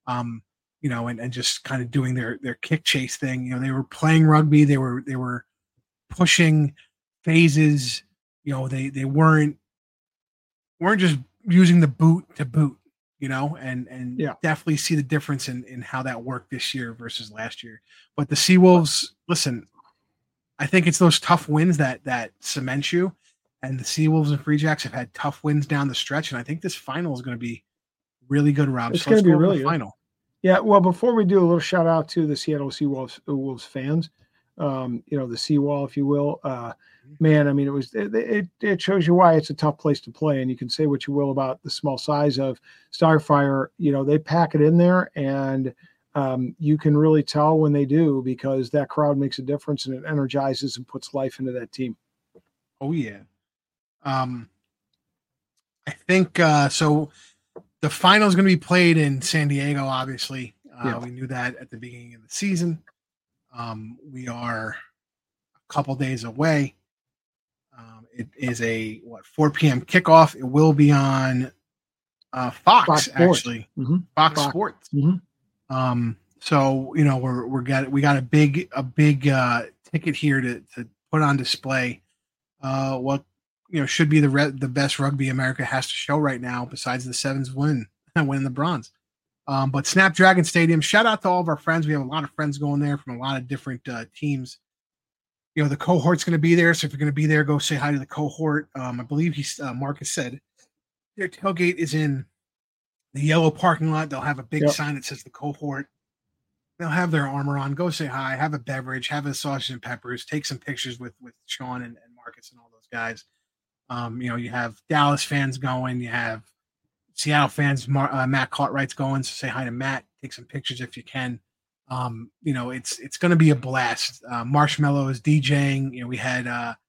And just kind of doing their kick chase thing. They were playing rugby. They were pushing phases. They weren't just using the boot to boot, and definitely see the difference in how that worked this year versus last year. But the Seawolves, listen, I think it's those tough wins that cement you. And the Seawolves and Free Jacks have had tough wins down the stretch. And I think this final is going to be really good, Rob. It's going to be really good. Final. Yeah, well, before we do, a little shout out to the Seattle Seawolves fans, the Seawall, if you will. Man, I mean, it shows you why it's a tough place to play, and you can say what you will about the small size of Starfire. They pack it in there, and you can really tell when they do, because that crowd makes a difference and it energizes and puts life into that team. Oh yeah, I think so. The final is going to be played in San Diego, obviously. We knew that at the beginning of the season. We are a couple days away. It is a 4 p.m. kickoff. It will be on Fox actually. Mm-hmm. Fox Sports. Mm-hmm. So we got a big ticket here to put on display. What should be the best rugby America has to show right now, besides the Sevens winning the bronze. But Snapdragon Stadium, shout out to all of our friends. We have a lot of friends going there from a lot of different teams. The cohort's going to be there. So if you're going to be there, go say hi to the cohort. I believe Marcus said their tailgate is in the yellow parking lot. They'll have a big sign that says the cohort. They'll have their armor on. Go say hi, have a beverage, have a sausage and peppers, take some pictures with Sean and Marcus and all those guys. You have Dallas fans going, you have Seattle fans, Matt Cartwright's going, so say hi to Matt, take some pictures if you can. It's going to be a blast. Marshmallow is DJing. We had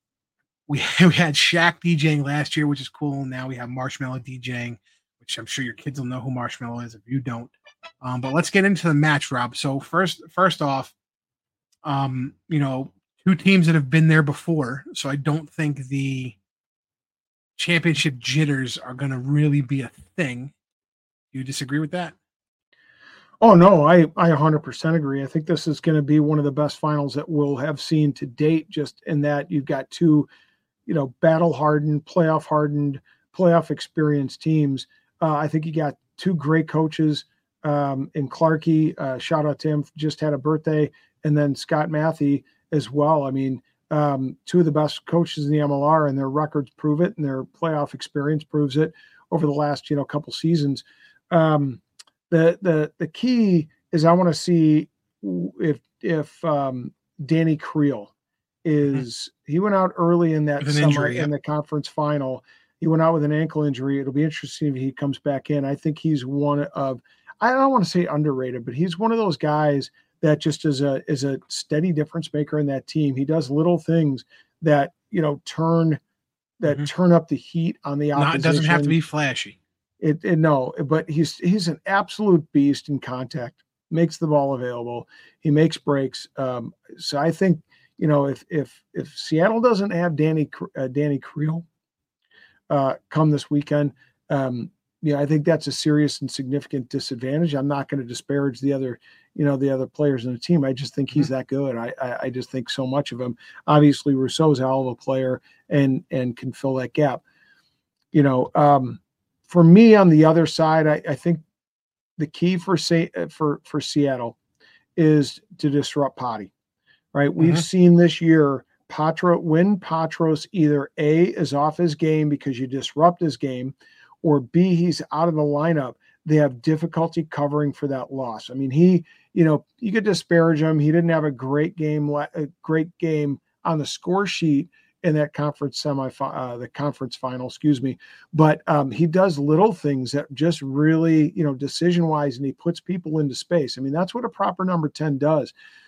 Shaq DJing last year, which is cool. Now we have Marshmallow DJing, which I'm sure your kids will know who Marshmallow is if you don't. But let's get into the match, Rob. So first off, two teams that have been there before, so I don't think the championship jitters are going to really be a thing. Do you disagree with that? Oh, no, I 100% agree. I think this is going to be one of the best finals that we'll have seen to date, just in that you've got two, battle-hardened, playoff-hardened, playoff-experienced teams. I think you got two great coaches in Clarkey. Shout out to him, just had a birthday, and then Scott Matthey as well. I mean, two of the best coaches in the MLR, and their records prove it, and their playoff experience proves it over the last, couple seasons. The key is I want to see if Danny Creel is he went out early in that summer injury, in the conference final. He went out with an ankle injury. It'll be interesting if he comes back in. I think he's one of, I don't want to say underrated, but he's one of those guys that just is a steady difference maker in that team. He does little things that turn up the heat on the opposition. It doesn't have to be flashy. No, but he's an absolute beast in contact. Makes the ball available. He makes breaks. So I think if Seattle doesn't have Danny Creel come this weekend, I think that's a serious and significant disadvantage. I'm not going to disparage the other players in the team. I just think he's that good. I just think so much of him. Obviously, Rousseau's a hell of a player and can fill that gap. For me on the other side, I think the key for Seattle is to disrupt Potty. Right? We've seen this year when Patros either A is off his game because you disrupt his game, or B, he's out of the lineup, they have difficulty covering for that loss. I mean, you could disparage him. He didn't have a great game on the score sheet in that conference the conference final, but he does little things that just really, decision wise, and he puts people into space. I mean, that's what a proper number 10 does,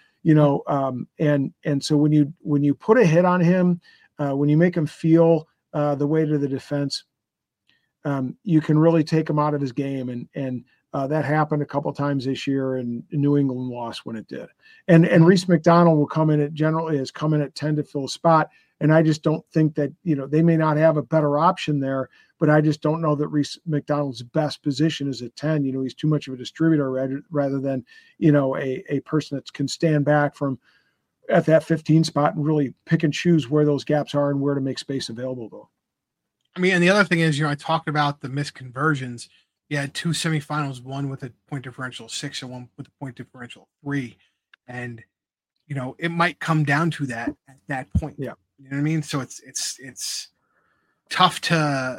and so when you put a hit on him, when you make him feel the weight of the defense, you can really take him out of his game. And that happened a couple of times this year, and New England lost when it did. And Reese McDonald will come in at 10 to fill a spot. And I just don't think that, they may not have a better option there, but I just don't know that Reese McDonald's best position is at 10. He's too much of a distributor rather than, a person that can stand back from at that 15 spot and really pick and choose where those gaps are and where to make space available, though. I mean, and the other thing is, I talked about the missed conversions. You had 2 semifinals, one with a point differential 6 and one with a point differential 3. And, it might come down to that at that point. Yeah. You know what I mean? So it's tough to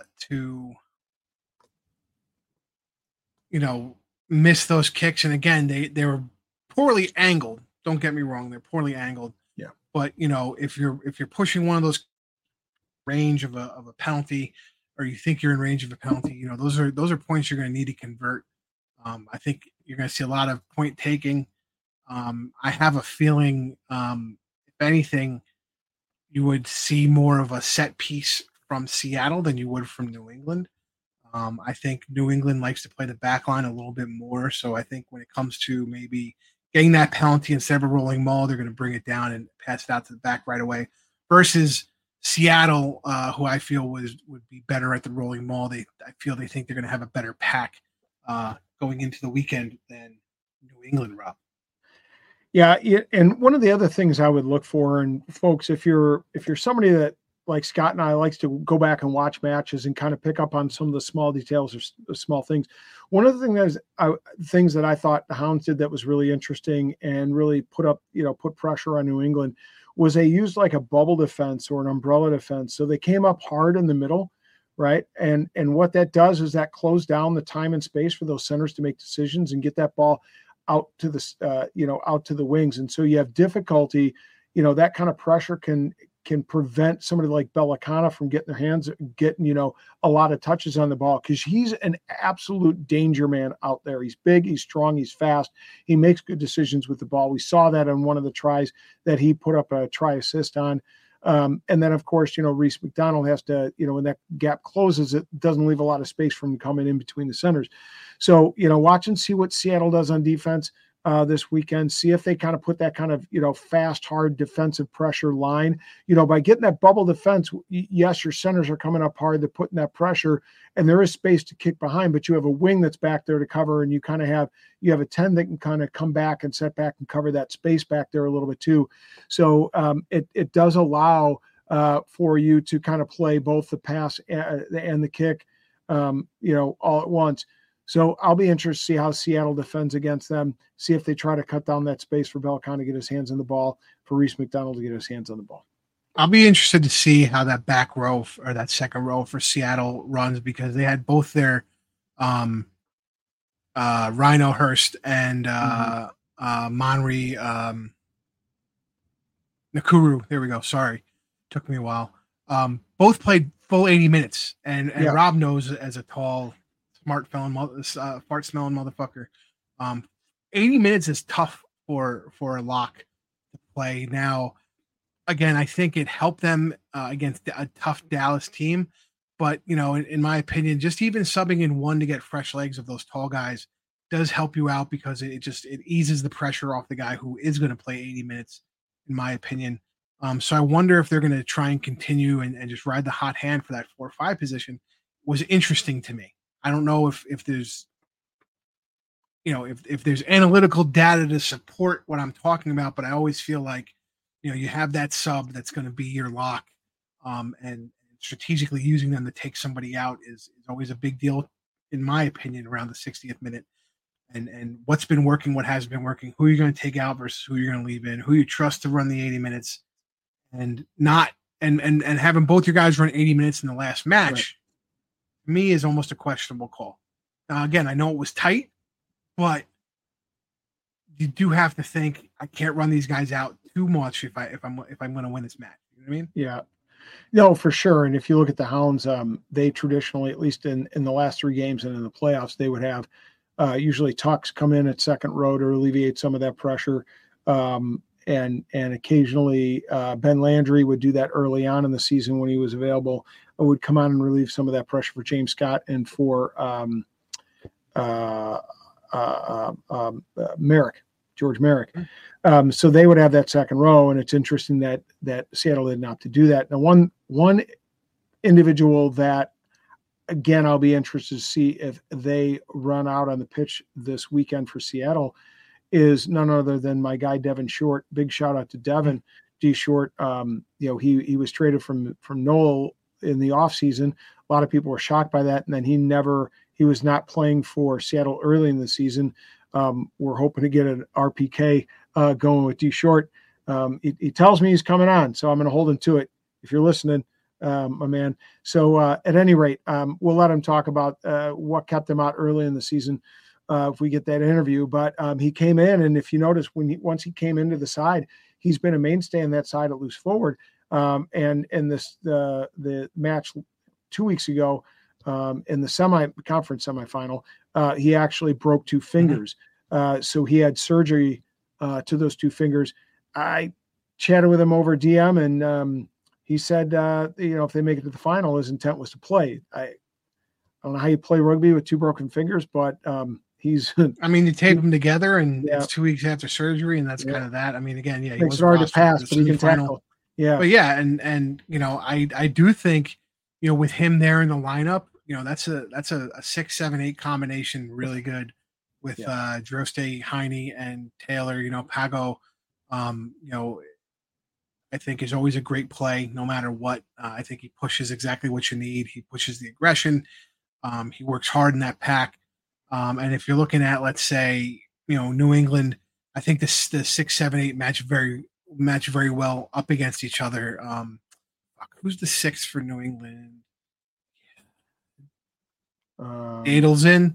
miss those kicks. And again, they were poorly angled. Don't get me wrong, they're poorly angled. Yeah. But if you're pushing one of those range of a penalty, or you think you're in range of a penalty, those are points you're going to need to convert. I think you're going to see a lot of point taking. I have a feeling, if anything, you would see more of a set piece from Seattle than you would from New England. I think New England likes to play the back line a little bit more. So I think when it comes to maybe getting that penalty instead of a rolling maul, they're going to bring it down and pass it out to the back right away, versus Seattle, who I feel would be better at the rolling maul. I think they're going to have a better pack going into the weekend than New England, Rob. Yeah, and one of the other things I would look for, and folks, if you're somebody that, like Scott and I, likes to go back and watch matches and kind of pick up on some of the small details or small things. One of the things that I thought the Hounds did that was really interesting and really put pressure on New England was they used like a bubble defense or an umbrella defense. So they came up hard in the middle, right? And what that does is that closed down the time and space for those centers to make decisions and get that ball out to the wings. And so you have difficulty, that kind of pressure can prevent somebody like Bellicana from getting a lot of touches on the ball, because he's an absolute danger man out there. He's big, he's strong, he's fast. He makes good decisions with the ball. We saw that on one of the tries that he put up a try assist on. And then, of course, Reese McDonald has to, when that gap closes, it doesn't leave a lot of space from coming in between the centers. So, watch and see what Seattle does on defense this weekend. See if they kind of put that kind of, fast, hard defensive pressure line. By getting that bubble defense, yes, your centers are coming up hard. They're putting that pressure, and there is space to kick behind, but you have a wing that's back there to cover, and you have a 10 that can kind of come back and set back and cover that space back there a little bit too. So it does allow for you to kind of play both the pass and the kick, all at once. So I'll be interested to see how Seattle defends against them, see if they try to cut down that space for Bellicana to get his hands on the ball, for Reese McDonald to get his hands on the ball. I'll be interested to see how that back row or that second row for Seattle runs, because they had both their Rhino Hurst and Monry Nakuru. There we go. Sorry. Took me a while. Both played full 80 minutes. And yeah. Rob knows, as a tall, fart-smelling motherfucker, 80 minutes is tough for a lock to play. Now, again, I think it helped them against a tough Dallas team. But, in my opinion, just even subbing in one to get fresh legs of those tall guys does help you out, because it eases the pressure off the guy who is going to play 80 minutes, in my opinion. So I wonder if they're going to try and continue and just ride the hot hand for that 4 or 5 position. Was interesting to me. I don't know if there's, if there's analytical data to support what I'm talking about, but I always feel like, you have that sub that's going to be your lock, and strategically using them to take somebody out is always a big deal, in my opinion, around the 60th minute. And what's been working, what has been working, who you're going to take out versus who you're going to leave in, who you trust to run the 80 minutes, and not and having both your guys run 80 minutes in the last match. Right. Me is almost a questionable call. Now, again, I know it was tight, but you do have to think I can't run these guys out too much if I'm going to win this match. You know what I mean? Yeah. No, for sure. And if you look at the Hounds, they traditionally, at least in the last 3 games and in the playoffs, they would have usually Tucks come in at second row to alleviate some of that pressure. And occasionally Ben Landry would do that early on in the season when he was available, would come on and relieve some of that pressure for James Scott and for Merrick, George Merrick. So they would have that second row, and it's interesting that Seattle didn't opt to do that. Now, one individual that, again, I'll be interested to see if they run out on the pitch this weekend for Seattle is none other than my guy Devin Short. Big shout out to Devin D. Short. He was traded from Knoll in the offseason. A lot of people were shocked by that, and then he was not playing for Seattle early in the season. We're hoping to get an RPK going with D. Short. He tells me he's coming on, so I'm going to hold him to it. If you're listening, my man. So at any rate, we'll let him talk about what kept him out early in the season if we get that interview. But he came in, and if you notice, once he came into the side, he's been a mainstay on that side at loose forward. And in the match 2 weeks ago, in the conference semifinal, he actually broke 2 fingers. So he had surgery to those 2 fingers. I chatted with him over DM, and he said, if they make it to the final, his intent was to play. I don't know how you play rugby with 2 broken fingers, but he's. I mean, you tape them together, and it's 2 weeks after surgery, and that's kind of that. I mean, again, he makes it hard to pass, but he can tackle. Yeah, but yeah, and I do think with him there in the lineup, that's a 6, 7, 8 combination, really good with Droste, Heine, and Taylor. Pago, I think is always a great play, no matter what. I think he pushes exactly what you need. He pushes the aggression. He works hard in that pack. And if you're looking at, let's say, New England, I think the 6, 7, 8 match very well up against each other. Who's the 6 for New England? Dadelson.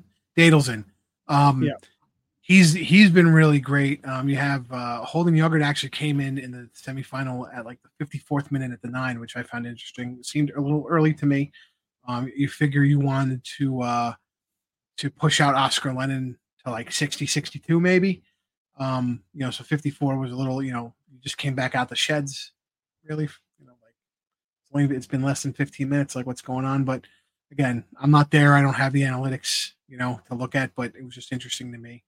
He's been really great. You have Holden Yogurt actually came in the semifinal at like the 54th minute at the 9, which I found interesting. It seemed a little early to me. You figure you wanted to push out Oscar Lennon to like 60, 62 maybe. So 54 was a little, you just came back out the sheds, really. It's been less than 15 minutes. Like, what's going on? But again, I'm not there. I don't have the analytics, to look at. But it was just interesting to me.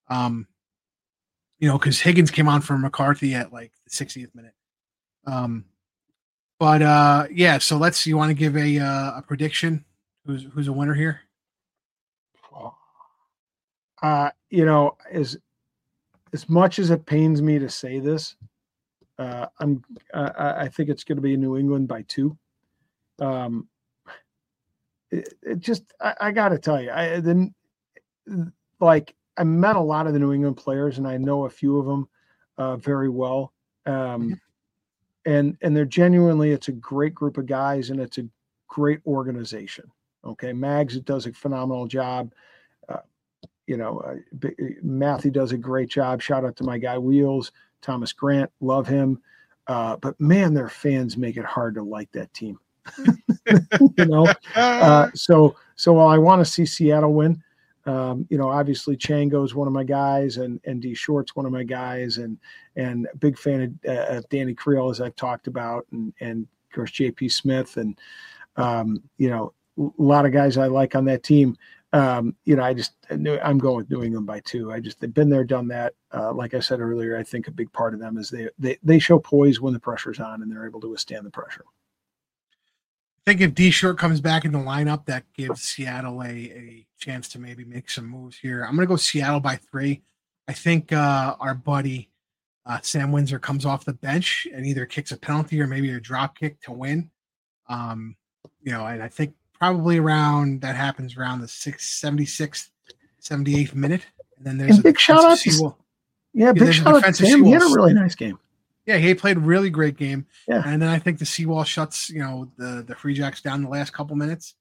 Because Higgins came on for McCarthy at like the 60th minute. So you want to give a prediction? Who's a winner here? As much as it pains me to say this, I think it's going to be New England by 2. I got to tell you, I met a lot of the New England players, and I know a few of them very well. And they're genuinely, it's a great group of guys, and it's a great organization. Okay. Mags does a phenomenal job. Matthew does a great job. Shout out to my guy Wheels, Thomas Grant, love him. But man, their fans make it hard to like that team. So while I want to see Seattle win, obviously Chango is one of my guys, and D Short's one of my guys, and big fan of Danny Creel, as I've talked about, and of course JP Smith, and a lot of guys I like on that team. I'm going with New England by 2. They've been there, done that. Like I said earlier, I think a big part of them is they show poise when the pressure's on, and they're able to withstand the pressure. I think if D Short comes back in the lineup, that gives Seattle a chance to maybe make some moves here. I'm going to go Seattle by 3. I think our buddy Sam Windsor comes off the bench and either kicks a penalty or maybe a drop kick to win. And I think probably that happens around the 76th, 78th minute. And then there's a big shout out to big shout out to Sam. He had a really nice game. Yeah, he played a really great game. Yeah. And then I think the Seawall shuts, the Free Jacks down the last couple minutes.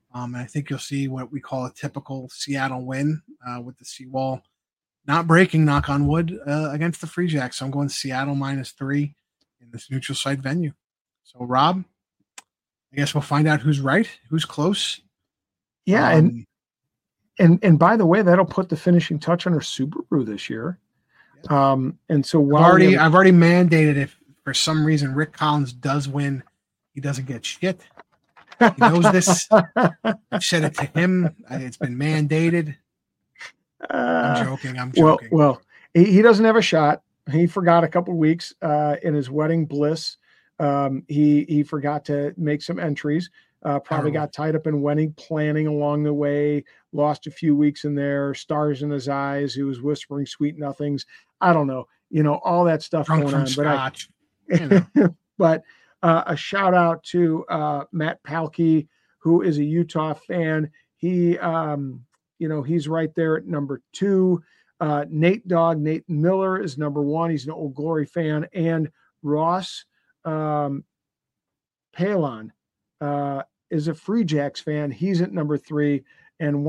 And I think you'll see what we call a typical Seattle win with the seawall not breaking, knock on wood, against the Free Jacks. So I'm going Seattle -3 in this neutral site venue. So, Rob, I guess we'll find out who's right, who's close. Yeah, and by the way, that'll put the finishing touch on our Subaru this year. And so I've already mandated if for some reason Rick Collins does win, he doesn't get shit. He knows this. I've said it to him. It's been mandated. I'm joking. Well, he doesn't have a shot. He forgot a couple of weeks in his wedding bliss. He forgot to make some entries. Probably got tied up in wedding planning along the way. Lost a few weeks in there. Stars in his eyes. He was whispering sweet nothings. I don't know. All that stuff Drunk going on. Scotch, But a shout out to Matt Palkey, who is a Utah fan. He, he's right there at number 2. Nathan Miller is number 1. He's an Old Glory fan. And Ross Palon is a Free Jacks fan. He's at number 3. And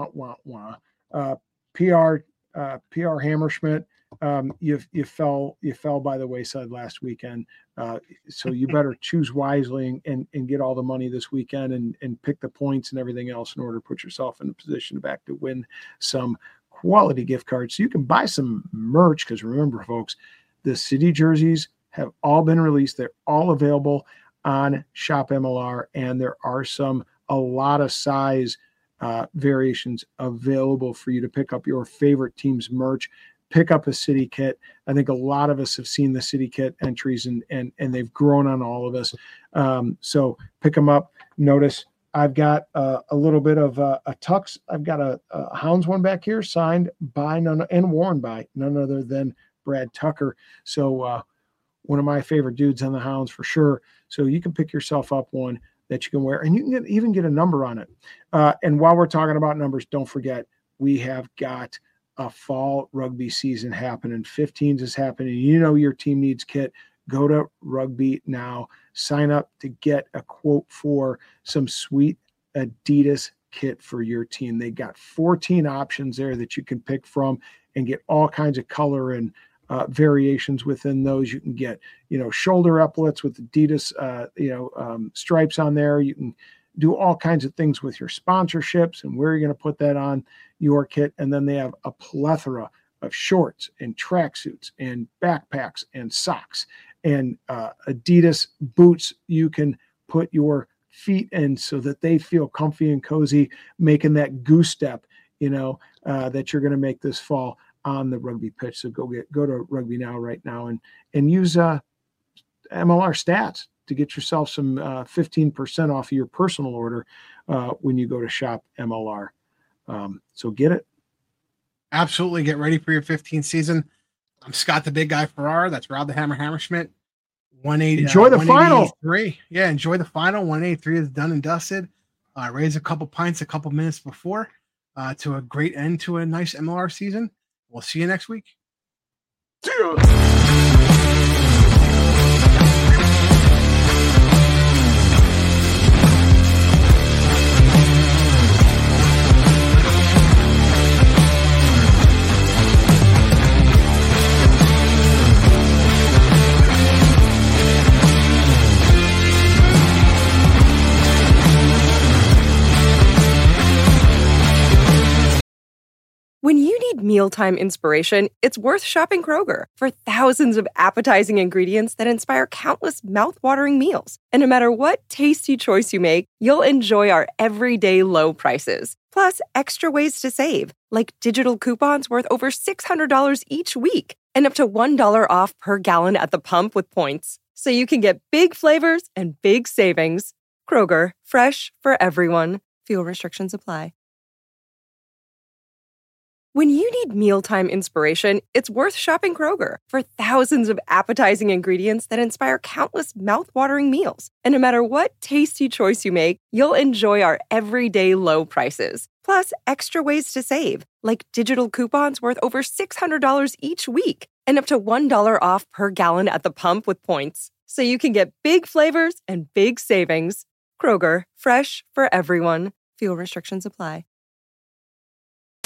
PR Hammerschmidt, you fell by the wayside last weekend. So you better choose wisely and get all the money this weekend and pick the points and everything else in order to put yourself in a position to win some quality gift cards. So you can buy some merch, because remember, folks, the city jerseys have all been released. They're all available on Shop MLR, and there are a lot of size variations available for you to pick up your favorite team's merch. Pick up a city kit. I think a lot of us have seen the city kit entries and they've grown on all of us. So pick them up. Notice I've got a little bit of a tux. I've got a Hounds one back here signed by and worn by none other than Brad Tucker. So one of my favorite dudes on the Hounds for sure. So you can pick yourself up one that you can wear, and you can even get a number on it. And while we're talking about numbers, don't forget, we have got a fall rugby season happening. 15s is happening. Your team needs kit. Go to Rugby Now. Sign up to get a quote for some sweet Adidas kit for your team. They got 14 options there that you can pick from and get all kinds of color and variations within those. You can get, shoulder epaulets with Adidas, stripes on there. You can do all kinds of things with your sponsorships and where you're going to put that on your kit. And then they have a plethora of shorts and tracksuits and backpacks and socks and Adidas boots you can put your feet in so that they feel comfy and cozy, making that goose step, that you're going to make this fall on the rugby pitch. So go to Rugby Now right now and use MLR stats to get yourself some 15% off of your personal order when you go to Shop MLR. So get it. Absolutely. Get ready for your 15th season. I'm Scott, the Big Guy Farrar. That's Rob the Hammer Hammerschmidt. 180. Enjoy the final. Yeah, enjoy the final. 183 is done and dusted. Raise a couple pints a couple minutes before to a great end to a nice MLR season. We'll see you next week. See you. When you need mealtime inspiration, it's worth shopping Kroger. For thousands of appetizing ingredients that inspire countless mouth-watering meals. And no matter what tasty choice you make, you'll enjoy our everyday low prices. Plus, extra ways to save, like digital coupons worth over $600 each week and up to $1 off per gallon at the pump with points. So you can get big flavors and big savings. Kroger, fresh for everyone. Fuel restrictions apply. When you need mealtime inspiration, it's worth shopping Kroger. For thousands of appetizing ingredients that inspire countless mouth-watering meals. And no matter what tasty choice you make, you'll enjoy our everyday low prices. Plus, extra ways to save, like digital coupons worth over $600 each week and up to $1 off per gallon at the pump with points. So you can get big flavors and big savings. Kroger, fresh for everyone. Fuel restrictions apply.